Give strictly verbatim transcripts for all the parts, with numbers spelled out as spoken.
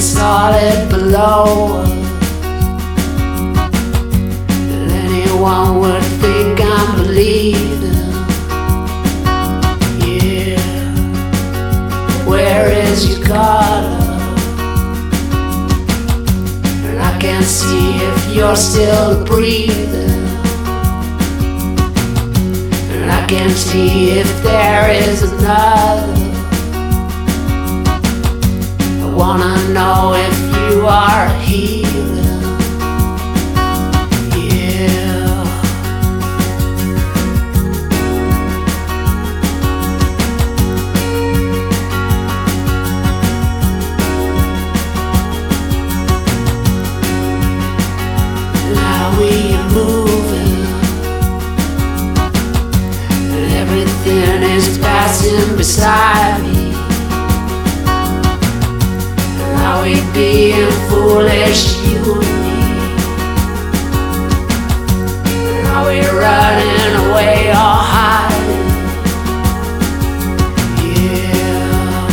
solid below us, that anyone would think I'm believing. Yeah, where is your color? And I can't see if you're still breathing. And I can't see if there is another. I wanna know if you are healing. Yeah. Now we are moving, and everything is passing beside me. Are we being foolish, you and me? Are we running away or hiding? Yeah.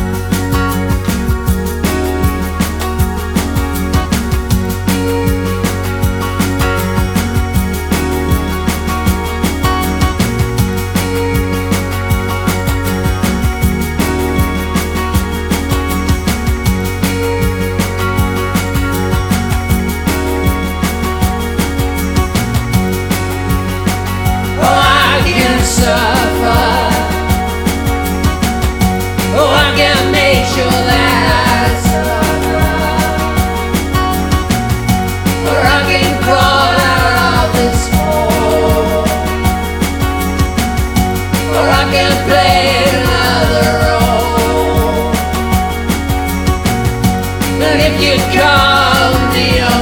Suffer. Oh, I can make sure that I suffer, or I can crawl out of this hole, or I can play another role. And if you come to your